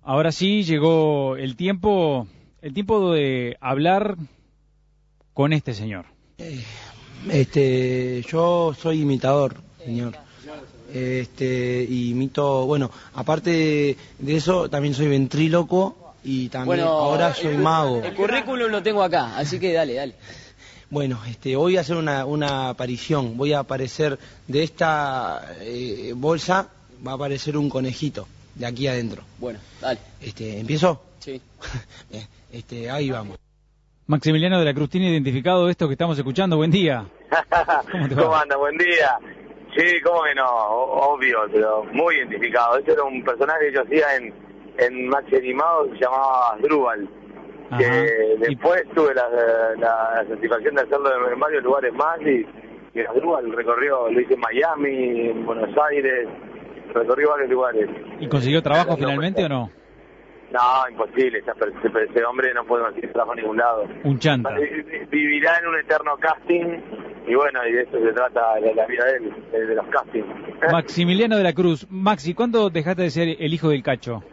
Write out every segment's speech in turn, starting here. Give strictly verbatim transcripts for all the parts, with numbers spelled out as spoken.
ahora sí llegó el tiempo, el tiempo de hablar con este señor. Este, yo soy imitador, señor. Este, imito, bueno, aparte de eso, también soy ventríloco y también bueno, ahora soy el, mago. El currículum lo tengo acá, así que dale, dale. Bueno, este, voy a hacer una, una aparición, voy a aparecer de esta eh, bolsa, va a aparecer un conejito de aquí adentro. Bueno, dale. Este, ¿empiezo? Sí. Bien, este, ahí vamos. Maximiliano de la Cruz, ¿tiene identificado esto que estamos escuchando? Buen día. ¿Cómo, te va? ¿Cómo anda? Buen día. Sí, cómo que no, obvio, pero muy identificado. Este era un personaje que yo hacía en, en Maxi Animado que se llamaba Asdrúbal. Que después y... tuve la, la, la satisfacción de hacerlo en varios lugares más y, y Asdrúbal recorrió, lo hice en Miami, en Buenos Aires, recorrió varios lugares. ¿Y consiguió trabajo finalmente o no? No, imposible, ese, ese hombre no puede conseguir trabajo en ningún lado. Un chanta. Vivirá en un eterno casting y bueno, y de eso se trata la, la vida de él, de, de los castings. Maximiliano de la Cruz. Maxi, ¿cuándo dejaste de ser el hijo del Cacho?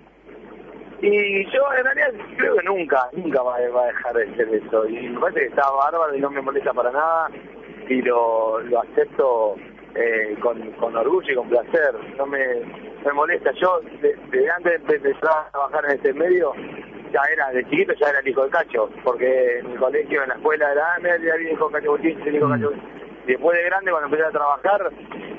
Y yo en realidad creo que nunca, nunca va, va a dejar de ser eso. Y me parece que está bárbaro y no me molesta para nada y lo, lo acepto eh, con, con orgullo y con placer. No me, me molesta. Yo desde de antes de empezar a trabajar en este medio, ya era, de chiquito ya era el hijo del Cacho, porque en el colegio, en la escuela era, ah, mira, el hijo del Cacho Bochín, el hijo del Cacho Bochín. Y después de grande, cuando empecé a trabajar,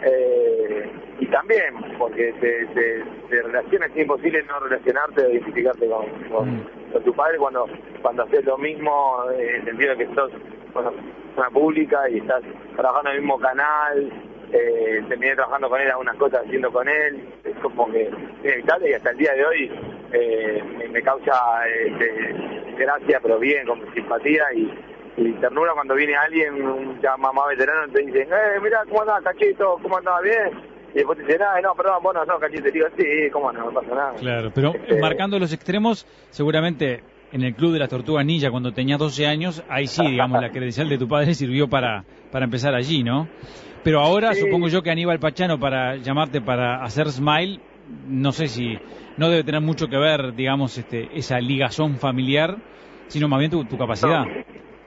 eh, y también, porque te, te, te relacionas, es imposible no relacionarte o identificarte con, con, mm. con tu padre cuando cuando haces lo mismo, en el sentido de que sos bueno, una pública y estás trabajando en el mismo canal, eh, terminé trabajando con él algunas cosas haciendo con él, es como que es inevitable y hasta el día de hoy eh, me, me causa este, gracia, pero bien, con simpatía y Y ternura cuando viene alguien, ya más veterano, te dicen, eh, mirá, ¿cómo andás, Cachito? ¿Cómo andás? ¿Bien? Y después te dicen, ah, no, perdón, vos no, no, Cachito. Te digo, sí, ¿cómo no? No pasa nada. Claro, pero este... marcando los extremos, seguramente en el Club de las Tortugas Ninja, cuando tenías doce años, ahí sí, digamos, la credencial de tu padre sirvió para, para empezar allí, ¿no? Pero ahora, sí. Supongo yo que Aníbal Pachano, para llamarte para hacer Smile, no sé si no debe tener mucho que ver, digamos, este, esa ligazón familiar, sino más bien tu, tu capacidad. No.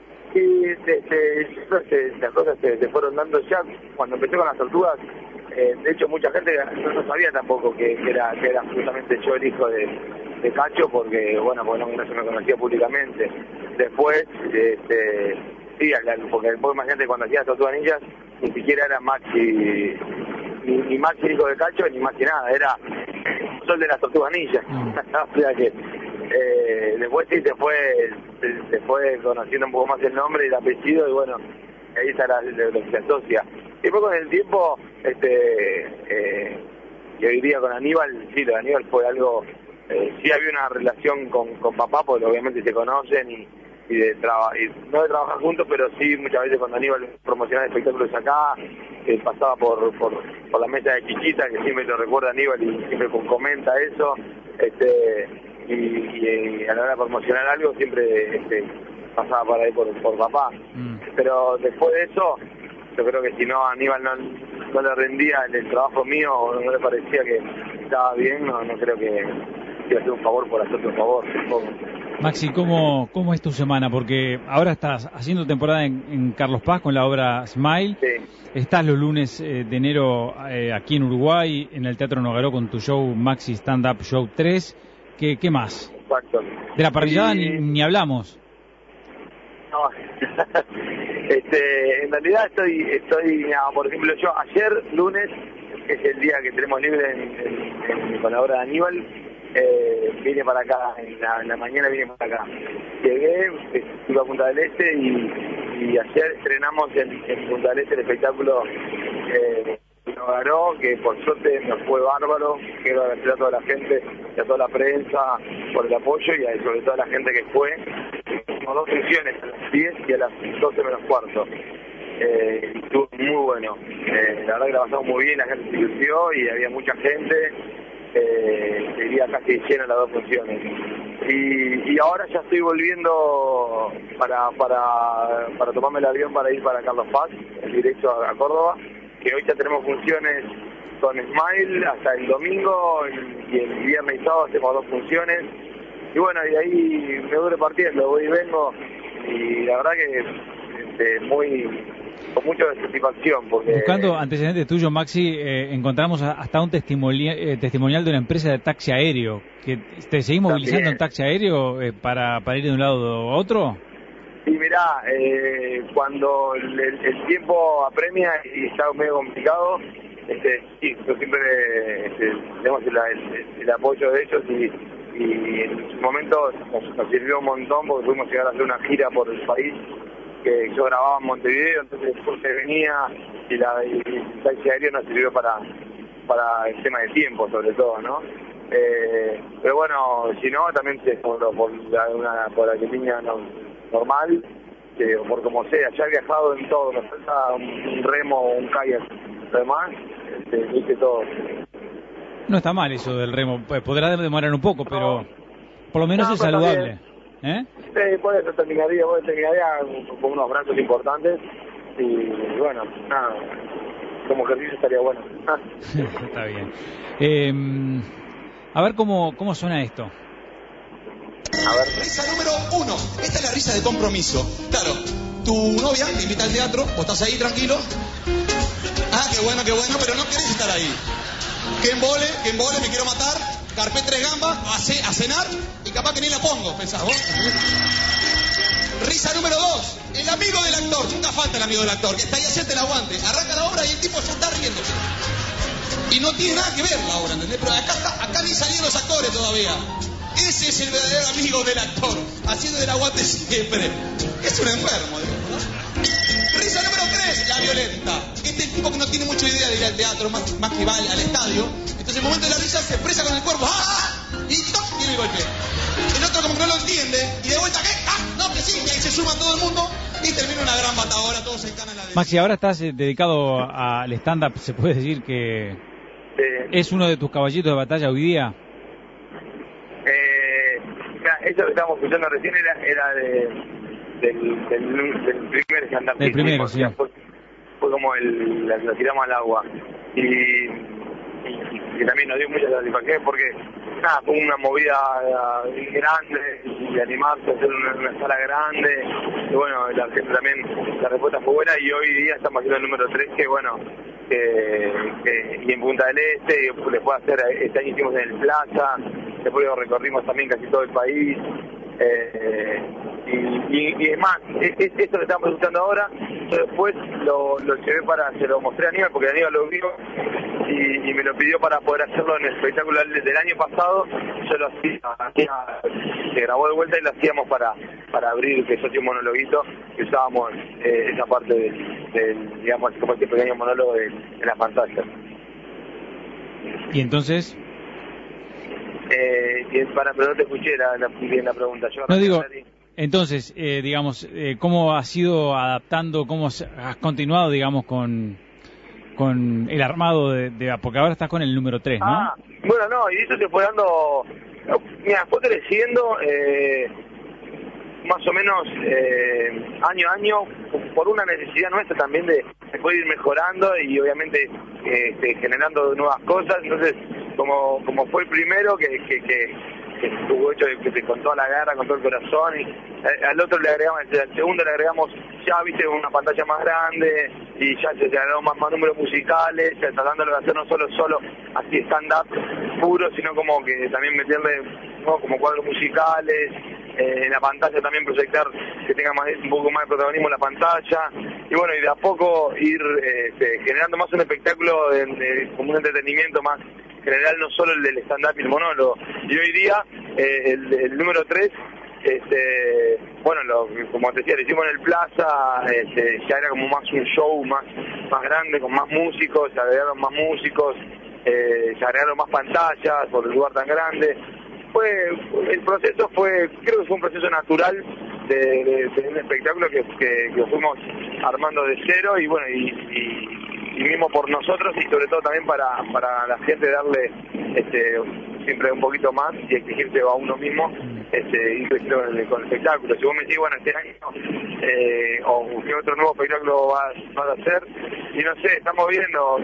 Sí, se, se, se, las cosas se, se fueron dando ya cuando empecé con las tortugas. Eh, de hecho, mucha gente no, no sabía tampoco que, que era que era justamente yo el hijo de, de Cacho, porque bueno, porque no, no se me conocía públicamente. Después, este, sí, porque después imagínate cuando hacía las tortugas ninjas, ni siquiera era Maxi, ni, ni Maxi hijo de Cacho, ni Maxi nada, era Sol de las Tortugas Ninjas. Mm. O sea que Eh, después sí se fue se, se fue conociendo un poco más el nombre y el apellido y bueno, ahí está la, lo que se asocia. Y después con el tiempo, este eh, yo diría con Aníbal, sí, lo de Aníbal fue algo, eh, sí había una relación con, con papá, porque obviamente se conocen y, y, de traba, y no de trabajar juntos, pero sí muchas veces cuando Aníbal promocionaba espectáculos acá, eh, pasaba por, por, por la mesa de Chiquita, que siempre lo recuerda Aníbal y siempre comenta eso, este Y, y, y a la hora de promocionar algo siempre este, pasaba por ahí por, por papá. Mm. Pero después de eso, yo creo que si no a Aníbal no, no le rendía el, el trabajo mío o no le parecía que estaba bien, no, no creo que iba a hacer un favor por hacerte un favor. Tampoco. Maxi, ¿cómo, ¿cómo es tu semana? Porque ahora estás haciendo temporada en, en Carlos Paz con la obra Smile. Sí. Estás los lunes eh, de enero eh, aquí en Uruguay, en el Teatro Nogaró con tu show Maxi Stand Up Show tres. ¿Qué, ¿Qué más? Exacto. De la parrillada y... ni, ni hablamos. No, este, en realidad estoy, estoy no, por ejemplo, yo ayer, lunes, que es el día que tenemos libre en, en, en, con la obra de Aníbal, eh, vine para acá, en la, en la mañana vine para acá. Llegué, estuve a Punta del Este y, y ayer estrenamos en, en Punta del Este el espectáculo eh, Nogaró, que por suerte nos fue bárbaro. Quiero agradecer a toda la gente y a toda la prensa por el apoyo y a, sobre todo a la gente que fue. Hicimos dos funciones, a las diez y a las doce menos cuarto. Eh, estuvo muy bueno. Eh, la verdad que la pasamos muy bien, la gente se divirtió y había mucha gente. Eh, sería casi llena las dos funciones. Y, y ahora ya estoy volviendo para, para, para tomarme el avión para ir para Carlos Paz, en directo a, a Córdoba, que hoy ya tenemos funciones con Smile hasta el domingo, y el viernes y sábado hacemos dos funciones. Y bueno, y ahí me voy repartiendo, voy y vengo, y la verdad que este, muy con mucha satisfacción. Porque buscando antecedentes tuyos, Maxi, eh, encontramos hasta un testimonial, eh, testimonial de una empresa de taxi aéreo. que ¿Te seguís movilizando también en taxi aéreo eh, para, para ir de un lado a otro? Sí, mirá, eh, cuando el, el tiempo apremia y está medio complicado, este, sí, yo siempre este, tenemos el, el, el apoyo de ellos, y, y en su momento nos, nos sirvió un montón porque pudimos llegar a hacer una gira por el país, que yo grababa en Montevideo, entonces después se venía, y, la, y el taxi aéreo nos sirvió para, para el tema de tiempo, sobre todo, ¿no? Eh, pero bueno, si no, también se, por, por, la, una, por la línea no, normal, eh, o por como sea, ya he viajado en todo, me falta un, un remo o un kayak, además, este, hice todo. No está mal eso del remo, podrá demorar un poco, pero por lo menos no, es saludable. ¿Eh? Sí, por eso terminaría, bueno, terminaría con unos brazos importantes, y bueno, nada, como ejercicio estaría bueno. Está bien. Eh, a ver cómo, cómo suena esto. A ver. Risa número uno. Esta es la risa de compromiso. Claro, tu novia te invita al teatro, vos estás ahí tranquilo. Ah, qué bueno, qué bueno, pero no querés estar ahí. Que embole, que embole, me quiero matar. Carpé tres gambas, a, ce- a cenar, y capaz que ni la pongo, pensás vos. Risa número dos. El amigo del actor, nunca falta el amigo del actor, que está ahí, hacerte el aguante. Arranca la obra y el tipo ya está riéndose. Y no tiene nada que ver la obra, ¿entendés? Pero acá, está, acá ni salieron los actores todavía. Ese es el verdadero amigo del actor, haciendo el aguante siempre. Es un enfermo, ¿no? Risa número tres, la violenta. Este es el tipo que no tiene mucha idea de ir al teatro, más, más que va al, al estadio. Entonces, en el momento de la risa se expresa con el cuerpo. ¡Ah! Y ¡toc! Tiene el golpe. El otro como que no lo entiende. Y de vuelta, ¿qué? ¡Ah! No, que sí. Y ahí se suma todo el mundo. Y termina una gran batalla. Todos se encanan la de... Maxi, ahora estás eh, dedicado al stand-up. ¿Se puede decir que Sí. es uno de tus caballitos de batalla hoy día? Eh, mira, eso que estábamos escuchando recién era, era de, del, del, del primer stand-up. Del primero, sí. Fue, fue como el, la, la tiramos al agua. Y, y, y también nos dio mucha satisfacción porque nada, fue una movida uh, grande, y animarse a hacer una, una sala grande. Y bueno, la gente también, la respuesta fue buena, y hoy día estamos haciendo el número tres, que bueno, que, que, y en Punta del Este, y después hacer, este año hicimos en el Plaza, después recorrimos también casi todo el país. Eh, y, y, y es más, es, es esto que estamos escuchando ahora, yo después lo, lo llevé para, se lo mostré a Aníbal, porque Aníbal lo vio y, y me lo pidió para poder hacerlo en el espectáculo del año pasado. Yo lo hacía, hacía se grabó de vuelta y lo hacíamos para, para abrir, que yo hacía un monologuito, que usábamos eh, esa parte del, del, digamos, como este pequeño monólogo de, de las pantallas. ¿Y entonces? Eh, y para, pero no te escuché la, la, bien la pregunta. Yo no digo, entonces, eh, digamos, eh, ¿cómo has ido adaptando, cómo has continuado, digamos, con, con el armado de, de, porque ahora estás con el número tres, ¿no? Ah, bueno, no, y eso se fue dando, mira, fue creciendo, eh, más o menos eh, año a año, por una necesidad nuestra también de, de poder ir mejorando y obviamente eh, generando nuevas cosas. Entonces, como como fue el primero que, que, que, que estuvo hecho que, que con toda la garra, con todo el corazón, y eh, al otro le agregamos, al segundo le agregamos ya, viste, una pantalla más grande, y ya se agregaron más, más números musicales, tratándolo de hacer no solo solo así stand-up puro, sino como que también meterle, ¿no?, como cuadros musicales, eh, en la pantalla también proyectar que tenga más, un poco más de protagonismo en la pantalla, y bueno, y de a poco ir eh, generando más un espectáculo de, de, como un entretenimiento más general, no solo el del stand-up y el monólogo. Y hoy día eh, el, el número tres, este, bueno, lo, como te decía, lo hicimos en el Plaza, este, ya era como más un show más, más grande, con más músicos, se agregaron más músicos, eh, se agregaron más pantallas por el lugar tan grande. Fue, el proceso fue, creo que fue un proceso natural de, de, de un espectáculo que, que, que fuimos armando de cero, y bueno, y, y, y mismo por nosotros, y sobre todo también para, para la gente darle este, siempre un poquito más y exigirse a uno mismo, este, ir creciendo con el, con el espectáculo. Si vos me decís, bueno, este año eh, o qué otro nuevo espectáculo vas, vas a hacer, y no sé, estamos viendo,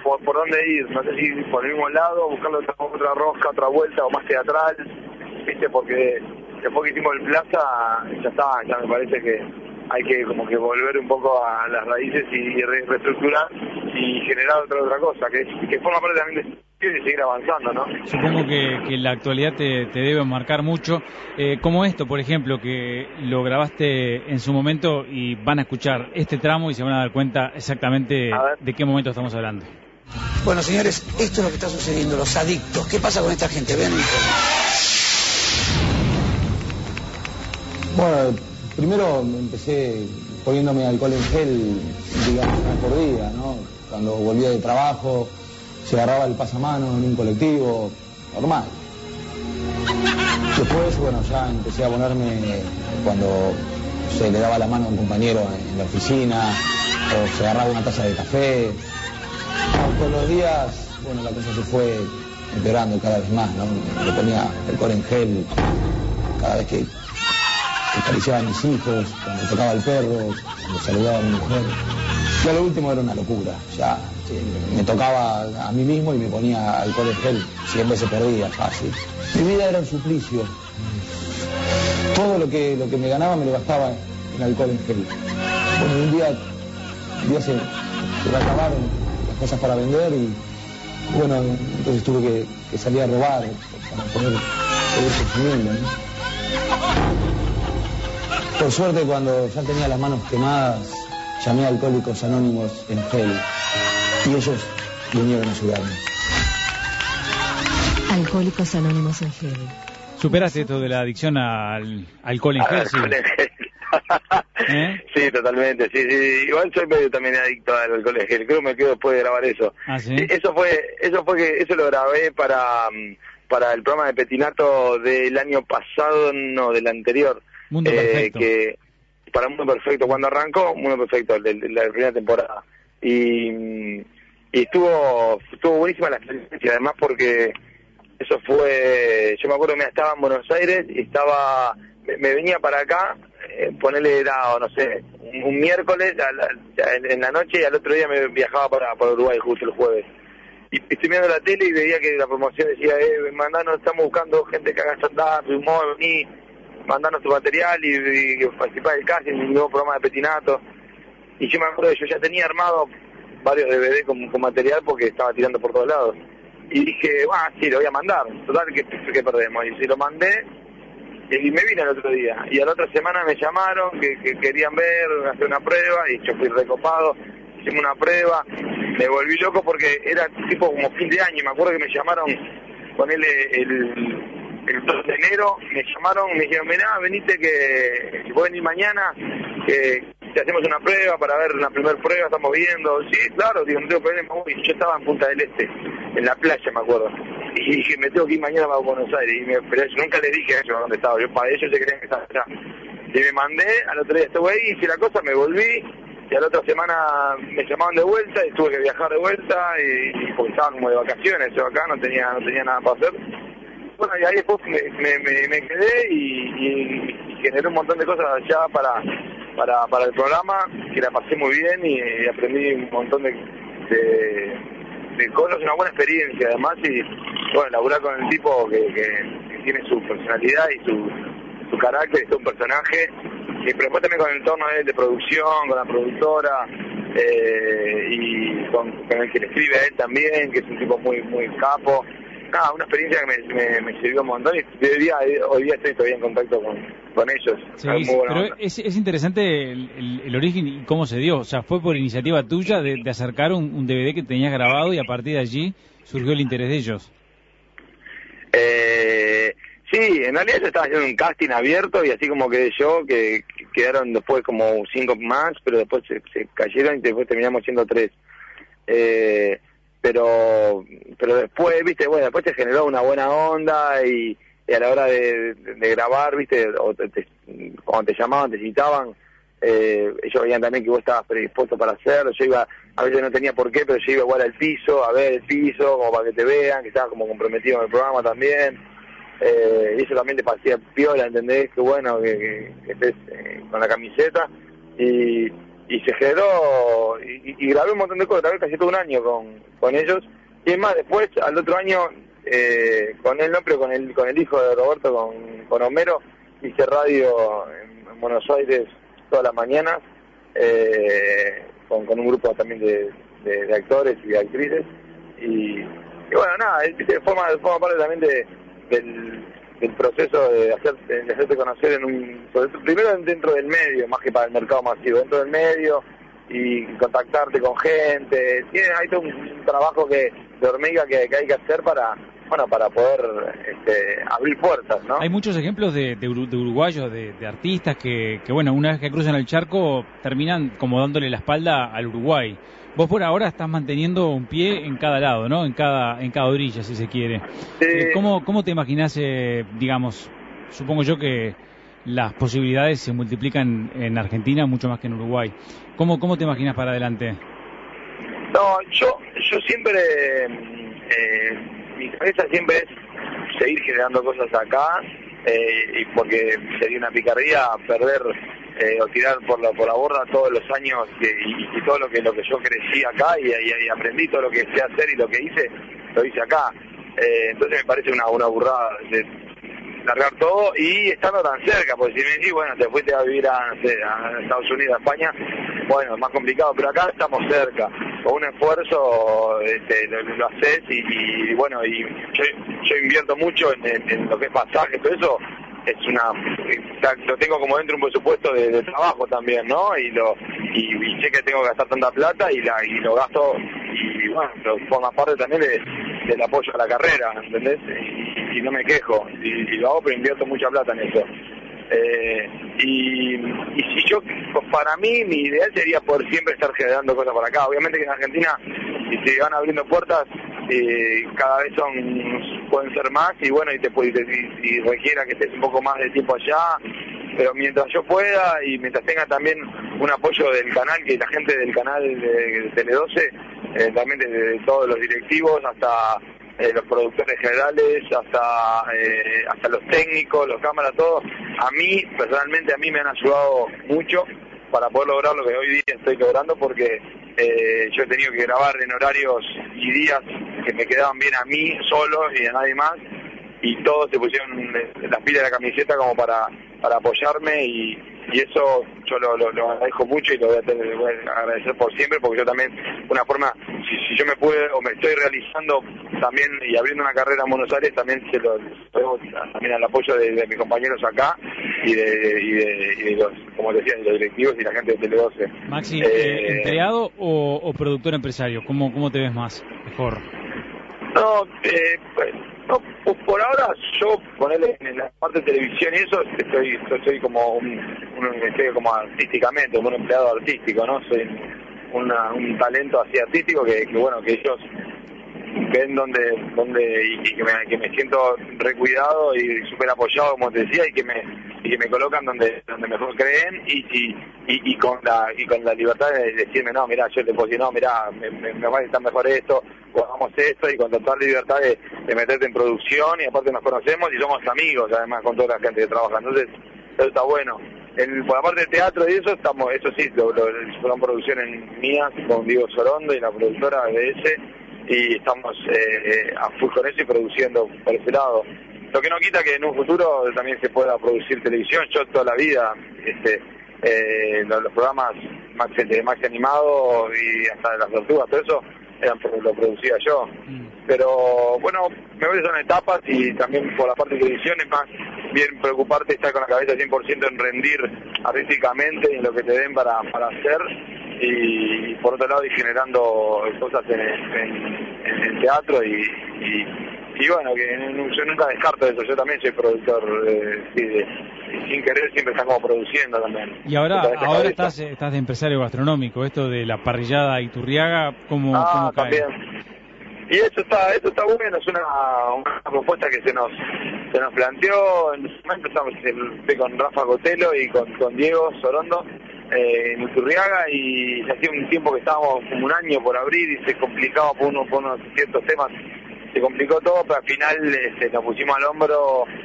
por, por dónde ir, no sé si por el mismo lado, buscando otra, otra rosca, otra vuelta o más teatral, viste, porque después que hicimos el Plaza, ya está, ya me parece que hay que como que volver un poco a las raíces y re reestructurar y generar otra otra cosa, que, que forma parte también de y seguir avanzando, ¿no? Supongo que, que la actualidad te, te debe marcar mucho, eh, como esto, por ejemplo, que lo grabaste en su momento y van a escuchar este tramo y se van a dar cuenta exactamente de qué momento estamos hablando. Bueno, señores, esto es lo que está sucediendo, los adictos. ¿Qué pasa con esta gente? Ven. Bueno, primero empecé poniéndome alcohol en gel, digamos, una por día, ¿no? Cuando volvía de trabajo, se agarraba el pasamano en un colectivo, normal. Después, bueno, ya empecé a ponerme cuando se le daba la mano a un compañero en la oficina, o se agarraba una taza de café. Con los días, bueno, la cosa se fue empeorando cada vez más, ¿no? Le ponía alcohol en gel cada vez que acariciaba a mis hijos, cuando tocaba al perro, cuando saludaba a mi mujer. Ya lo último era una locura, ya me tocaba a mí mismo y me ponía alcohol en gel cien veces por día, fácil. Mi vida era un suplicio. Todo lo que lo que me ganaba me lo gastaba en alcohol en gel. Bueno, un día, un día se, se me acabaron las cosas para vender y bueno, entonces tuve que, que salir a robar para poder seguir consumiendo, ¿no? Por suerte, cuando ya tenía las manos quemadas, llamé a Alcohólicos Anónimos en gel y ellos vinieron a ayudarme. Alcohólicos Anónimos en gel. ¿Superaste esto de la adicción al alcohol en gel? Sí. ¿Eh? Sí, totalmente, sí, sí. Igual soy medio también adicto al alcohol en gel. Creo que me quedo después de grabar eso. ¿Ah, sí? Eso fue, eso fue que eso lo grabé para para el programa de Petinato del año pasado, no, del anterior. Mundo eh, Perfecto. Que para Mundo Perfecto, cuando arrancó, Mundo Perfecto, de, de la primera temporada. Y, y estuvo estuvo buenísima la experiencia, además porque eso fue, yo me acuerdo que estaba en Buenos Aires y estaba, me, me venía para acá, eh, ponerle, era, no sé, un, un miércoles a la, a, en la noche y al otro día me viajaba para, para Uruguay justo el jueves. Y estoy mirando la tele y veía que la promoción decía, eh, mandanos, estamos buscando gente que haga stand-up, humor, vení, mandanos tu material y, y, y participar del casting, en un nuevo programa de Petinato. Y yo me acuerdo que yo ya tenía armado varios D V D con, con material porque estaba tirando por todos lados. Y dije, ah, sí, lo voy a mandar, total, que, que perdemos. Y si lo mandé, y me vine el otro día. Y a la otra semana me llamaron, que, que querían ver, hacer una prueba, y yo fui recopado, hicimos una prueba. Me volví loco porque era tipo como fin de año, me acuerdo que me llamaron, ponele el... el dos de enero, me llamaron, me dijeron, mirá, venite que si pueden ir mañana, que te hacemos una prueba para ver la primera prueba, estamos viendo. Sí, claro, digo, no tengo problema. Y yo estaba en Punta del Este, en la playa, me acuerdo. Y dije, me tengo que ir mañana para Buenos Aires. Y me, pero yo nunca les dije a ellos dónde estaba. Yo para ellos se creían que estaba allá. Y me mandé, al otro día estuve ahí, hice la cosa, me volví. Y a la otra semana me llamaban de vuelta y tuve que viajar de vuelta. Y, y porque estaban como de vacaciones, yo acá no tenía, no tenía nada para hacer. Bueno, y ahí después me, me, me, me quedé y, y, y generé un montón de cosas allá para, para, para el programa, que la pasé muy bien y, y aprendí un montón de, de, de cosas, una buena experiencia además, y bueno, laburar con el tipo que, que, que tiene su personalidad y su, su carácter, es un personaje, y pero después también con el entorno de, de producción, con la productora, eh, y con, con el que le escribe a él también, que es un tipo muy, muy capo. Ah, una experiencia que me, me, me sirvió un montón y de día, hoy día estoy todavía en contacto con, con ellos. Sí, pero es, es interesante el, el, el origen y cómo se dio. O sea, fue por iniciativa tuya de, de acercar un, un D V D que tenías grabado y a partir de allí surgió el interés de ellos. Eh, sí, en realidad yo estaba haciendo un casting abierto y así como quedé yo, que, que quedaron después como cinco más, pero después se, se cayeron y después terminamos siendo tres. Eh... pero pero después, viste, bueno, después te generó una buena onda y, y a la hora de, de, de grabar, viste, o te, te, cuando te llamaban, te citaban, eh, ellos veían también que vos estabas predispuesto para hacerlo. Yo iba, a veces no tenía por qué, pero yo iba igual al piso, a ver el piso, como para que te vean, que estabas como comprometido en el programa también, eh, y eso también te parecía piola, ¿entendés? Que bueno, que, que, que estés eh, con la camiseta, y y se generó, y, y grabé un montón de cosas, grabé casi todo un año con, con ellos, y es más, después, al otro año, eh, con él no, pero con el, con el hijo de Roberto, con, con Homero, hice radio en, en Buenos Aires todas las mañanas, eh, con, con un grupo también de, de, de actores y de actrices, y, y bueno, nada, forma, forma parte también de, del, del proceso de, hacer, de hacerte conocer en un, primero dentro del medio, más que para el mercado masivo, dentro del medio, y contactarte con gente. Tiene, hay todo un trabajo que de hormiga que, que hay que hacer para, bueno, para poder este, abrir puertas, ¿no? Hay muchos ejemplos de, de, de uruguayos, de, de artistas que, que, bueno, una vez que cruzan el charco terminan como dándole la espalda al Uruguay. Vos por ahora estás manteniendo un pie en cada lado, ¿no? En cada en cada orilla, si se quiere. Sí. ¿Cómo, cómo te imaginás, eh, digamos, supongo yo que las posibilidades se multiplican en Argentina mucho más que en Uruguay? ¿Cómo, cómo te imaginas para adelante? No, yo yo siempre, eh, mi cabeza siempre es seguir generando cosas acá, eh, y porque sería una picardía perder eh, o tirar por la por la borda todos los años que, y, y todo lo que lo que yo crecí acá y, y, y aprendí todo lo que sé hacer y lo que hice, lo hice acá. Eh, entonces me parece una, una burrada de largar todo y estando tan cerca, porque si me decís, bueno, te fuiste a vivir a, no sé, a Estados Unidos, a España, bueno, es más complicado, pero acá estamos cerca, con un esfuerzo este, lo, lo haces y, y bueno, y yo, yo invierto mucho en, en, en lo que es pasaje, todo eso es una, lo tengo como dentro de un presupuesto de, de trabajo también, ¿no? Y lo y, y sé que tengo que gastar tanta plata y la y lo gasto y bueno, lo forma parte también de, del apoyo a la carrera, ¿entendés? Y, y no me quejo, y, y lo hago, pero invierto mucha plata en eso. Eh, y, y si yo, para mí, mi ideal sería poder siempre estar generando cosas para acá. Obviamente que en Argentina, si se van abriendo puertas, eh, cada vez son pueden ser más, y bueno, y te puede, y, y requiera que estés un poco más de tiempo allá, pero mientras yo pueda y mientras tenga también un apoyo del canal, que la gente del canal de, de Tele doce, eh, también desde de todos los directivos hasta Eh, los productores generales, hasta eh, hasta los técnicos, los cámaras, todos, a mí, personalmente, a mí me han ayudado mucho para poder lograr lo que hoy día estoy logrando, porque eh, yo he tenido que grabar en horarios y días que me quedaban bien a mí solo y a nadie más, y todos se pusieron las pilas de la camiseta como para, para apoyarme, y, y eso yo lo, lo, lo agradezco mucho y lo voy a, tener, voy a agradecer por siempre, porque yo también, una forma, si, si yo me pude o me estoy realizando también y abriendo una carrera en Buenos Aires, también se lo debo también al apoyo de, de mis compañeros acá y de, y de, y de los, como decía, de los directivos y la gente de Tele doce. Maxi, eh, ¿empleado o, o productor empresario? ¿Cómo, cómo te ves más? Mejor. No, eh, pues, no, por ahora yo ponerle en la parte de televisión y eso estoy, soy como un, un estoy como artísticamente, como un empleado artístico, ¿no? Soy una, un talento así artístico que, que bueno, que ellos ven donde donde y, y que, me, que me siento recuidado y súper apoyado, como te decía, y que me y que me colocan donde donde mejor creen y y, y, y con la y con la libertad de decirme, no, mira, yo te puedo decir, no, mira, me, me, me va a estar mejor esto, o hagamos esto, y con total libertad de, de meterte en producción, y aparte nos conocemos y somos amigos además con toda la gente que trabaja, entonces eso está bueno. El, por la parte de teatro y eso, estamos, eso sí, lo, lo, fueron producciones mías con Diego Sorondo y la productora de ese, y estamos eh, eh, a full con eso y produciendo por ese lado. Lo que no quita que en un futuro también se pueda producir televisión. Yo toda la vida, este, eh, los, los programas Max, de Max Animado y hasta de las tortugas, todo eso eran, lo producía yo. Mm. Pero bueno, me parece que son etapas, y también por la parte de televisión es más bien preocuparte, estar con la cabeza cien por ciento en rendir artísticamente en lo que te den para, para hacer, y, y por otro lado ir generando cosas en, en, en el teatro y, y, y bueno, que yo nunca descarto eso. Yo también soy productor, eh, sí, de, sin querer siempre están como produciendo también. Y ahora ahora estás estás de empresario gastronómico, esto de la parrillada Iturriaga, ¿cómo, ah, cómo cae? También. Y eso está, eso está bueno, es una, una propuesta que se nos se nos planteó. En ese momento estamos estoy con Rafa Cotelo y con, con Diego Sorondo eh, en Iturriaga, y hacía un tiempo que estábamos como un año por abrir y se complicaba por, uno, por unos ciertos temas, se complicó todo, pero al final este, nos pusimos al hombro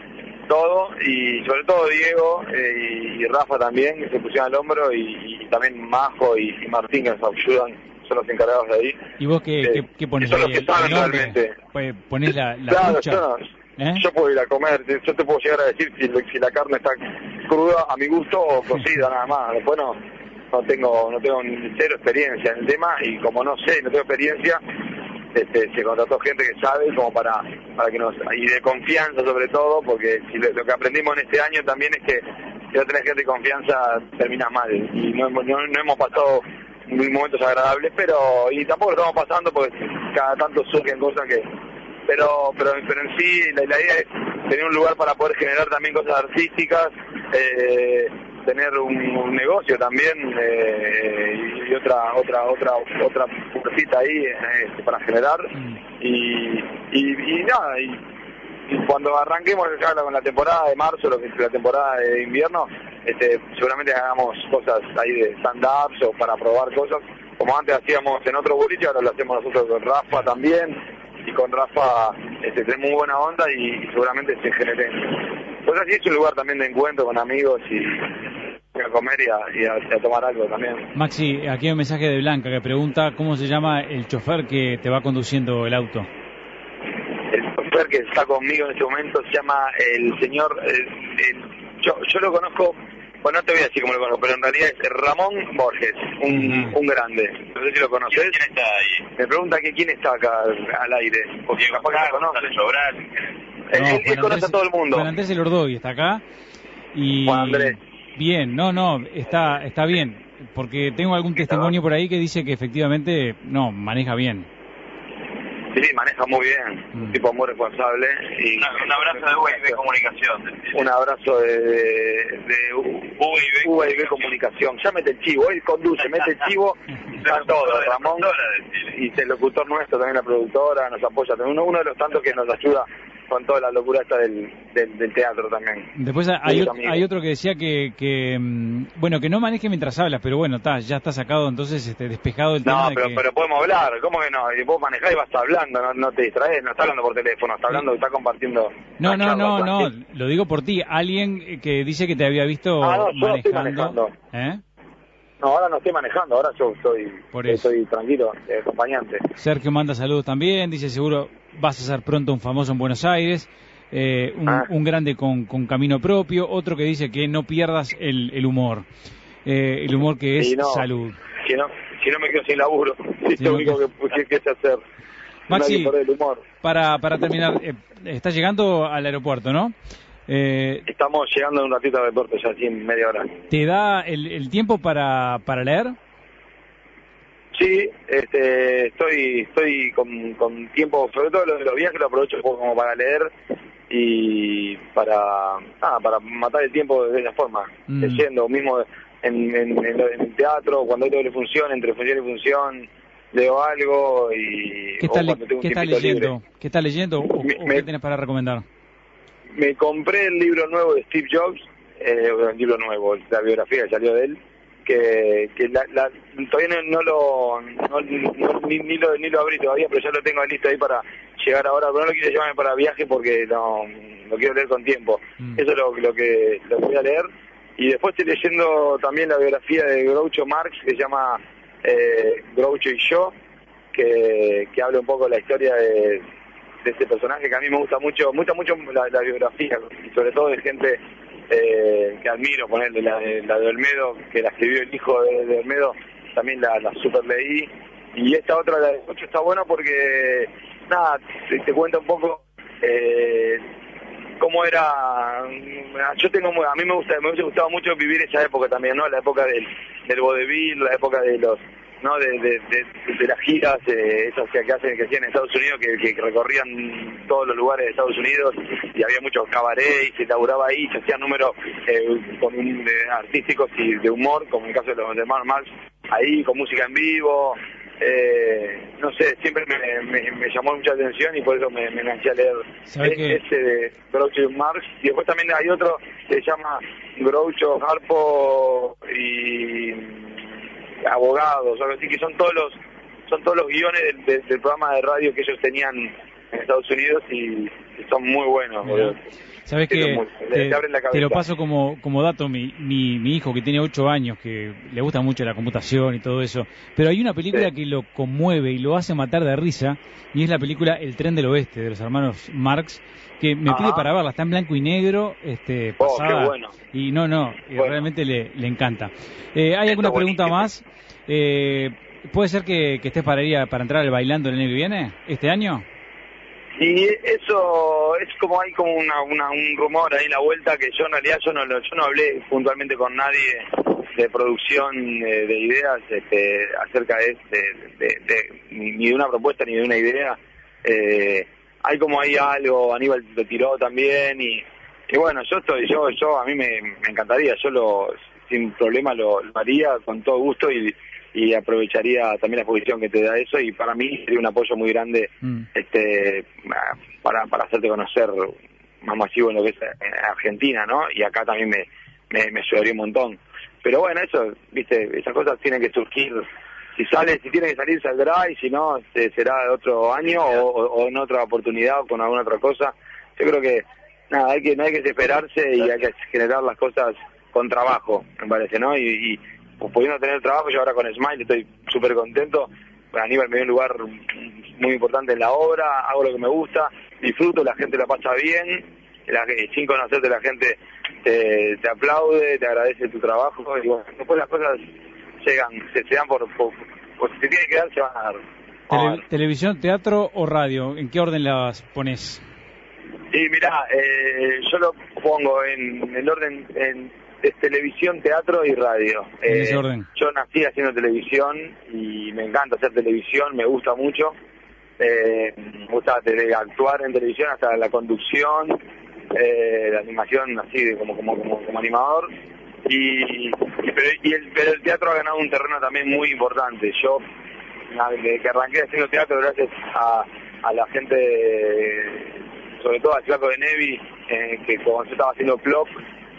todo, y sobre todo Diego eh, y Rafa también, que se pusieron al hombro, y, y también Majo y, y Martín, que nos ayudan, son los encargados de ahí. ¿Y vos qué, eh, qué, qué pones son ahí? los que saben ¿El nombre? realmente. Pues ponés la, la Claro, trucha. yo, ¿Eh? yo puedo ir a comer, yo te puedo llegar a decir si, si la carne está cruda a mi gusto o cocida nada más. Después no, no tengo no tengo ni cero experiencia en el tema, y como no sé, no tengo experiencia, este, se contrató gente que sabe como para para que nos, y de confianza sobre todo, porque si lo, lo que aprendimos en este año también es que si no tenés gente de confianza terminas mal, y no, no, no hemos pasado momentos agradables, pero y tampoco lo estamos pasando porque cada tanto surgen cosas que pero pero, pero en sí la, la idea es tener un lugar para poder generar también cosas artísticas, eh, tener un, un negocio también, eh, y otra otra otra otra puertita ahí eh, para generar, y y, y nada, y, y cuando arranquemos ya con la temporada de marzo, lo que es la temporada de invierno, este, seguramente hagamos cosas ahí de stand-ups o para probar cosas, como antes hacíamos en otro boliche, ahora lo hacemos nosotros con Rafa también, y con Rafa este, tenemos muy buena onda, y, y seguramente se generen. Pues así es un lugar también de encuentro con amigos, y a comer y a, y a, y a tomar algo también. Maxi, aquí hay un mensaje de Blanca que pregunta cómo se llama el chofer que te va conduciendo el auto. El chofer que está conmigo en este momento se llama el señor, el, el, yo, yo lo conozco, bueno, no te voy a decir cómo lo conozco, pero en realidad es Ramón Borges, un, uh-huh. un grande. No sé si lo conoces. ¿Quién está ahí? Me pregunta que quién está acá al aire, porque capaz que lo conoce. Él, no, él, él conoce a todo el mundo. Juan Andrés El Ordoy está acá. Y Juan Andrés. Bien, no, no, está está bien, porque tengo algún testimonio por ahí que dice que efectivamente, no, maneja bien. Sí, sí, maneja muy bien, mm. un tipo muy responsable. Y Una, un abrazo de U I B Comunicación. Un abrazo de, de, de U I B Comunicación. Ya mete el chivo, él conduce, mete el chivo, está todo, Ramón, y el locutor nuestro, también la productora, nos apoya, uno, uno de los tantos que nos ayuda con toda la locura esta del, del, del teatro también. Después hay, otro, hay otro que decía que, que, bueno, que no maneje mientras hablas, pero bueno, está, ya está sacado entonces este, despejado el tema. No, de pero, que... pero podemos hablar, ¿cómo que no? Y vos manejás y vas hablando, no, no te distraes, no está hablando por teléfono, está hablando, está compartiendo. No, no, no, no, lo digo por ti, alguien que dice que te había visto ah, no, yo manejando. no estoy manejando. ¿Eh? No, ahora no estoy manejando, ahora yo estoy, estoy tranquilo, eh, acompañante. Sergio manda saludos también, dice seguro vas a ser pronto un famoso en Buenos Aires. Eh, un, ah. un grande con, con camino propio, otro que dice que no pierdas el, el humor, eh, el humor que es sí, no, salud. Si no, si no me quedo sin laburo, es lo único que, que, que sé hacer. Maxi, por el humor. para para terminar, eh, estás llegando al aeropuerto, ¿no? Eh, Estamos llegando en un ratito al aeropuerto, ya así en media hora. ¿Te da el, el tiempo para, para leer? Sí, este, estoy estoy con, con tiempo, sobre todo los, los viajes lo aprovecho un poco como para leer y para ah, para matar el tiempo de esa forma, mm. leyendo, mismo en, en, en, en el teatro, cuando hay doble función, entre función y función, leo algo y... ¿Qué estás está leyendo? Libre. ¿Qué estás leyendo o, me, o qué tenés para recomendar? Me compré el libro nuevo de Steve Jobs, eh, el libro nuevo, la biografía que salió de él, que, que la, la, todavía no, no lo no, no, ni, ni lo ni lo abrí todavía, pero ya lo tengo listo ahí para llegar ahora, pero no lo quiero llevarme para viaje porque no lo quiero leer con tiempo. Mm. Eso es lo, lo que lo voy a leer. Y después estoy leyendo también la biografía de Groucho Marx, que se llama eh, Groucho y yo, que, que habla un poco de la historia de, de este personaje, que a mí me gusta mucho, me gusta mucho la, la biografía, y sobre todo de gente eh, que admiro, ponerle la, la de Olmedo, que la escribió el hijo de, de Olmedo, también la, la super leí. Y esta otra, la de Groucho, está buena porque, nada, te, te cuenta un poco... Eh, cómo era, yo tengo, a mí me gusta, me hubiese gustado mucho vivir esa época también, ¿no? La época del, del vodevil, la época de los, ¿no? De, de, de, de las giras, eh, esas que, que hacen, que hacían en Estados Unidos, que, que recorrían todos los lugares de Estados Unidos, y había muchos cabarets, y se laburaba ahí, se hacían números eh, con un, de, artísticos y de humor, como en el caso de los de Marx Marx, ahí con música en vivo. Eh, no sé, siempre me, me, me llamó mucha atención y por eso me, me enganché a leer e, ese de Groucho Marx. Y después también hay otro que se llama Groucho, Harpo y Abogados, algo así, que son todos los son todos los guiones del, del, del programa de radio que ellos tenían en Estados Unidos y, y son muy buenos. Sabés que muy, te, te, abren la cabeza. Te lo paso como, como dato, mi, mi, mi hijo que tiene ocho años, que le gusta mucho la computación y todo eso, pero hay una película sí. que lo conmueve y lo hace matar de risa, y es la película El tren del oeste, de los hermanos Marx, que me Ajá. pide para verla, está en blanco y negro, este, pasada, oh, qué bueno. y no, no, bueno. realmente le, le encanta. Eh, ¿Hay alguna pregunta más? Eh, ¿Puede ser que, que estés para ir a, para entrar al Bailando el año que viene, este año? Y eso es como hay como una, una, un rumor ahí en la vuelta que yo en realidad yo no yo no hablé puntualmente con nadie de producción de, de ideas este, acerca de, de, de, de ni de una propuesta ni de una idea. Eh, hay como ahí algo, Aníbal lo tiró también y, y bueno, yo estoy, yo yo a mí me, me encantaría, yo lo sin problema lo, lo haría con todo gusto y y aprovecharía también la exposición que te da eso y para mí sería un apoyo muy grande mm. este para para hacerte conocer más masivo en lo que es Argentina, ¿no? Y acá también me, me, me ayudaría un montón. Pero bueno, eso, viste, esas cosas tienen que surgir. Si sale, si tiene que salir, saldrá, y si no, se, será otro año o, o, o en otra oportunidad o con alguna otra cosa. Yo creo que, nada, hay que, no hay que desesperarse y hay que generar las cosas con trabajo, me parece, ¿no? Y, y pues pudiendo tener trabajo, yo ahora con Smile estoy súper contento. Aníbal me dio un lugar muy importante en la obra, hago lo que me gusta, disfruto, la gente la pasa bien, la, sin conocerte la gente te, te aplaude, te agradece tu trabajo, y bueno, después las cosas llegan, se, se dan por, por, por si se tiene que dar, se van a dar. Tele, ¿Televisión, teatro o radio? ¿En qué orden las pones? Sí, mirá, eh, yo lo pongo en el orden... en es televisión, teatro y radio. En ese eh, orden. Yo nací haciendo televisión y me encanta hacer televisión, me gusta mucho. Eh, me gusta desde actuar en televisión hasta la conducción, eh, la animación así de como, como, como, como animador. Y, y, pero, y el, pero el teatro ha ganado un terreno también muy importante. Yo, desde que arranqué haciendo teatro, gracias a, a la gente, sobre todo al Flaco de Nevi, eh, que como yo estaba haciendo Plop,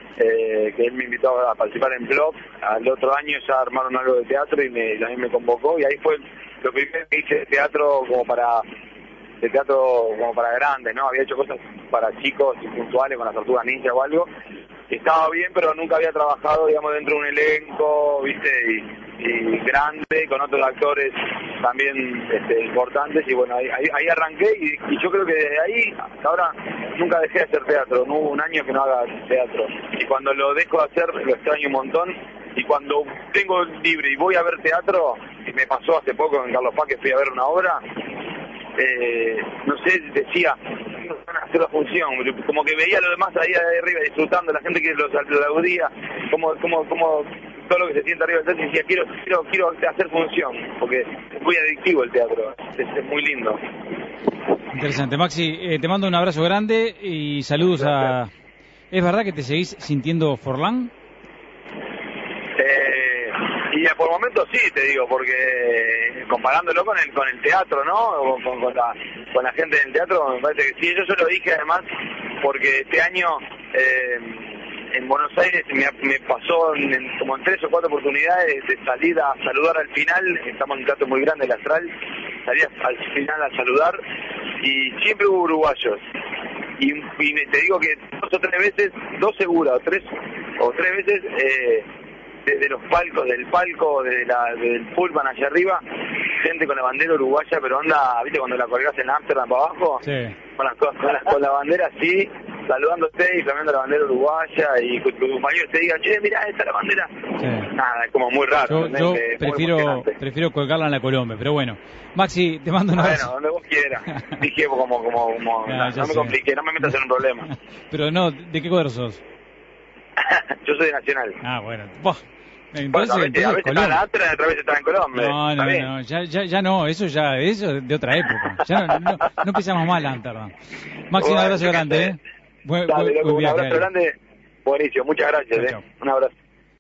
Eh, que él me invitó a participar en Blog, al otro año ya armaron algo de teatro y me, también me convocó y ahí fue lo primero que hice de teatro como para de teatro como para grandes, ¿no? Había hecho cosas para chicos y puntuales con las Tortugas Ninja o algo, y estaba bien, pero nunca había trabajado, digamos, dentro de un elenco, ¿viste? Y, y grande, con otros actores también este, importantes, y bueno, ahí, ahí, ahí arranqué y, y yo creo que desde ahí hasta ahora nunca dejé de hacer teatro, no hubo un año que no haga teatro, y cuando lo dejo de hacer lo extraño un montón, y cuando tengo libre y voy a ver teatro, y me pasó hace poco en Carlos Paz que fui a ver una obra, eh, no sé, decía, no van a hacer la función, como que veía a los demás ahí arriba disfrutando, la gente que los aplaudía, como, como, como todo lo que se siente arriba del teatro, y decía, quiero, quiero, quiero hacer función, porque es muy adictivo el teatro, es, es muy lindo. Interesante. Maxi, eh, te mando un abrazo grande y saludos. Gracias. A... ¿Es verdad que te seguís sintiendo Forlán? Eh, y por momentos sí, te digo, porque comparándolo con el con el teatro, ¿no? Con, con, la, con la gente del teatro, me parece que sí. Yo se lo dije además porque este año eh, en Buenos Aires me, me pasó en, como en tres o cuatro oportunidades de salir a saludar al final. Estamos en un teatro muy grande, el Astral. Salí al final a saludar y siempre hubo uruguayos. Y, y te digo que dos o tres veces, dos seguras, o tres o tres veces, eh, desde los palcos, del palco, de la, del pullman allá arriba, gente con la bandera uruguaya, pero onda, ¿viste cuando la colgás en Amsterdam para abajo? Sí. Con la, con la, con la bandera así, saludándote y flameando la bandera uruguaya, y que tus compañeros te digan, che, mirá, esta es la bandera. Sí. Nada, es como muy raro. Yo, yo prefiero, prefiero colgarla en la Colombia, pero bueno. Maxi, te mando un abrazo. Bueno, donde vos quieras. Dije como, como, como, no, no, no me compliqué, no me metas en un problema. Pero no, ¿de qué cuadro sos? Yo soy de Nacional. Ah, bueno. Buah. Entonces, bueno, a veces, a veces está en la Atra, otra vez está en Colombia. No, no, no, no, ya, ya, ya no, eso ya, eso de otra época. Ya no, no, no pisamos más la Amsterdam. Maxi, un abrazo grande, ¿eh? Buen, Dale, buen, loco, buen viaje, un abrazo grande, buenísimo, muchas gracias, chau, eh. Chau. Un abrazo.